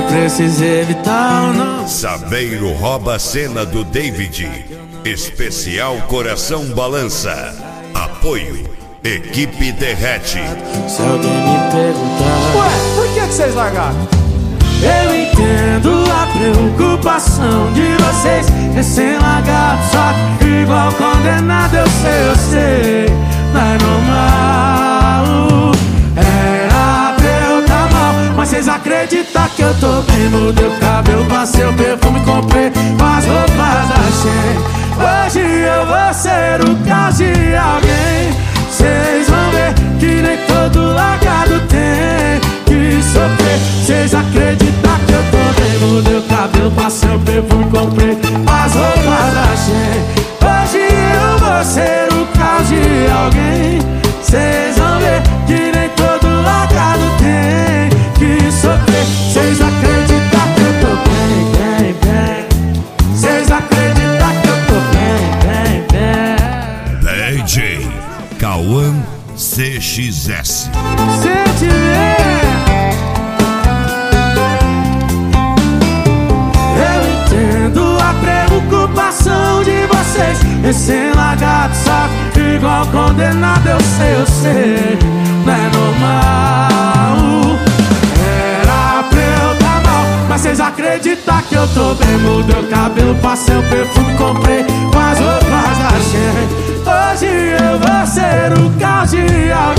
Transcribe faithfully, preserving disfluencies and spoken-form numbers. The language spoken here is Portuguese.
precisa evitar o não. Sabeiro rouba a cena do David. Especial Coração Balança. Apoio Equipe Derrete. Se alguém me perguntar, ué, por que que vocês largaram? eu entendo a preocupação de vocês, recém-largados, só que igual condenado. Eu sei, eu sei, não é normal. Era pra eu tá mal, mas vocês acreditam que eu tô bem? Mudei o cabelo, passei o perfume, comprei as roupas da Shein. Hoje eu vou ser o caos de alguém. Vocês vão ver que nem todo largado tem que sofrer. Vocês acreditam que eu tô bem? Mudei o cabelo, passei o perfume, comprei as roupas da Shein. Hoje eu vou ser o caos de alguém. Vocês vão ver que nem todo largado tem que sofrer. Vocês acreditam que eu tô bem, bem, bem. Vocês acreditam que eu tô bem, bem, bem. D J Cauã C X S. Eu entendo a preocupação de vocês, recém-largado, só que igual condenado. Eu sei, eu sei, não é normal. Era pra eu tá mal, mas vocês acreditam que eu tô bem? Mudei o cabelo, passei o perfume, comprei as roupas da Shein. Hoje eu vou ser o caos de alguém.